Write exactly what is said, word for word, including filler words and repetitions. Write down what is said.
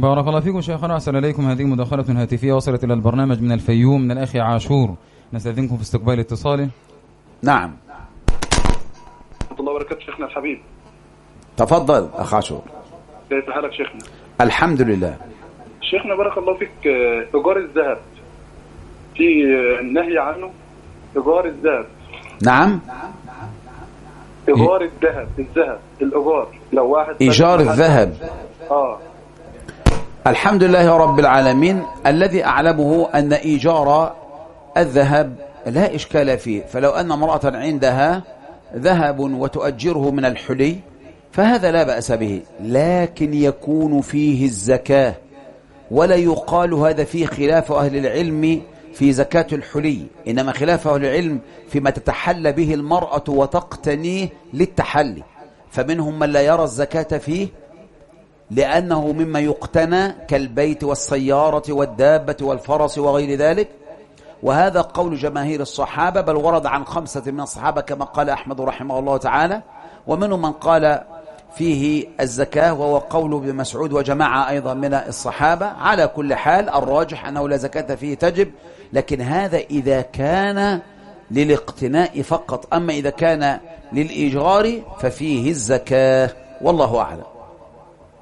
بارك الله فيكم شيخنا، أحسن إليكم. هذه مداخلة هاتفية وصلت إلى البرنامج من الفيوم من الأخ عاشور، نستأذنكم في استقبال اتصاله. نعم. ورحمة الله وبركاته شيخنا الحبيب. تفضل أخ عاشور. كيف حالك شيخنا؟ الحمد لله. شيخنا بارك الله فيك، إيجار الذهب في النهي عنه، إيجار الذهب. نعم. إيجار الذهب، الذهب الإيجار، لو واحد إيجار الذهب. آه الحمد لله رب العالمين. الذي أعلمه أن إيجار الذهب لا إشكال فيه، فلو أن امرأة عندها ذهب وتؤجره من الحلي فهذا لا بأس به، لكن يكون فيه الزكاة، ولا يقال هذا فيه خلاف أهل العلم في زكاة الحلي، إنما خلاف أهل العلم فيما تتحلى به المرأة وتقتنيه للتحلي، فمنهم من لا يرى الزكاة فيه لأنه مما يقتنى كالبيت والسيارة والدابة والفرس وغير ذلك، وهذا قول جماهير الصحابة، بل ورد عن خمسة من الصحابة كما قال أحمد رحمه الله تعالى، ومنهم من قال فيه الزكاة وهو قول ابن مسعود وجماعة أيضا من الصحابة. على كل حال الراجح أنه لا زكاة فيه تجب، لكن هذا إذا كان للاقتناء فقط، أما إذا كان للإيجار ففيه الزكاة، والله أعلم.